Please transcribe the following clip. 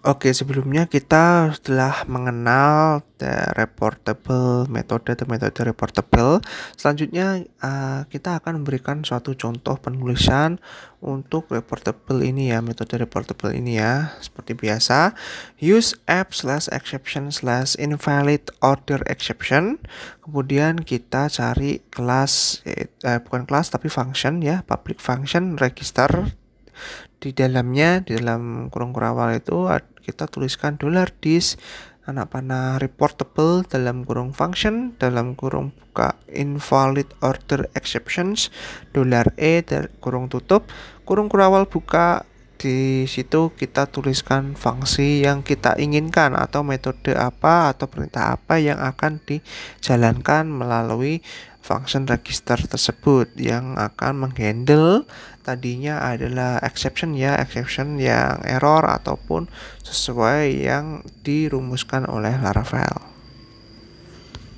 Oke, sebelumnya kita setelah mengenal reportable metode atau metode reportable, selanjutnya kita akan memberikan suatu contoh penulisan untuk reportable ini ya, metode reportable ini ya. Seperti biasa, use app/exception/invalid order exception. Kemudian kita cari kelas, bukan kelas tapi function ya, public function register. Di dalamnya, di dalam kurung kurawal itu kita tuliskan $dis anak panah reportable dalam kurung function dalam kurung buka invalid order exceptions $e kurung tutup kurung kurawal buka. Di situ kita tuliskan fungsi yang kita inginkan atau metode apa atau perintah apa yang akan dijalankan melalui function register tersebut yang akan menghandle tadinya adalah exception yang error ataupun sesuai yang dirumuskan oleh Laravel.